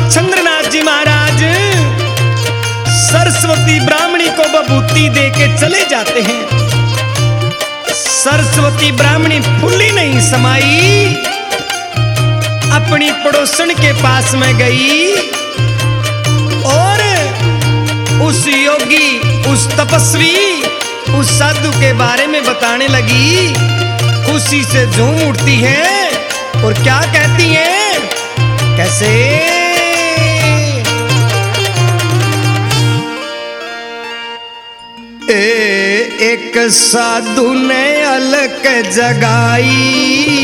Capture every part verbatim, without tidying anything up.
चंद्रनाथ जी महाराज सरस्वती ब्राह्मणी को बभूति दे के चले जाते हैं। सरस्वती ब्राह्मणी फुल्ली नहीं समाई, अपनी पड़ोसन के पास में गई और उस योगी, उस तपस्वी, उस साधु के बारे में बताने लगी। खुशी से झूम उठती है और क्या कहती है, कैसे? ए, एक साधु ने अलग जगाई,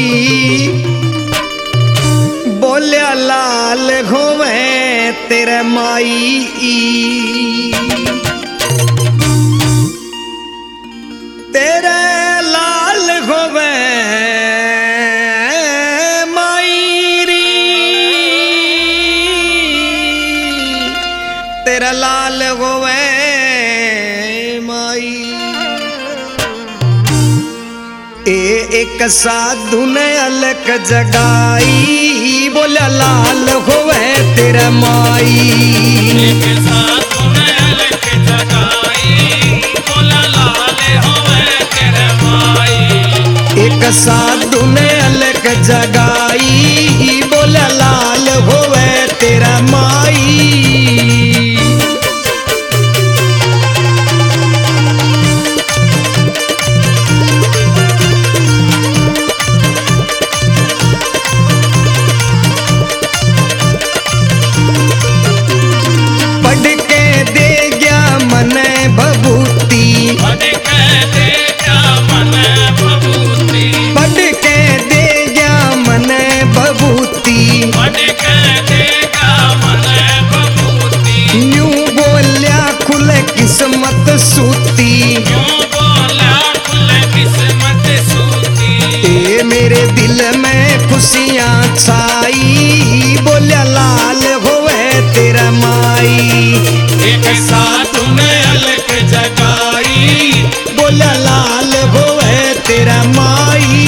बोलिया लाल होवे तेरे माई। तेरे लाल होवे तेरा लाल होवे माई। ए एक साधु ने अलग जगाई, बोला लाल होवे तेरा माई। एक साधु ने अलग जगाई, बोला लाल होवे तेरा माई। एक साधु ने अलग जगाई, बोला लाल होवे तेरा माई। किस्मत सूती, यूं बोला खुल किस्मत सूती। ए मेरे दिल में खुशियां छाई, बोलिया लाल होवे तेरा माई। एक साधु ने अलग जगाई, बोलिया लाल होवे तेरा माई।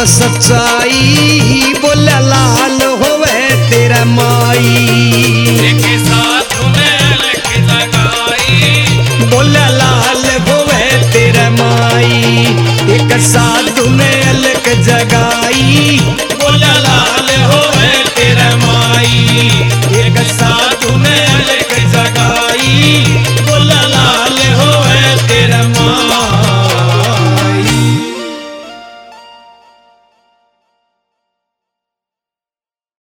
सच्चाई।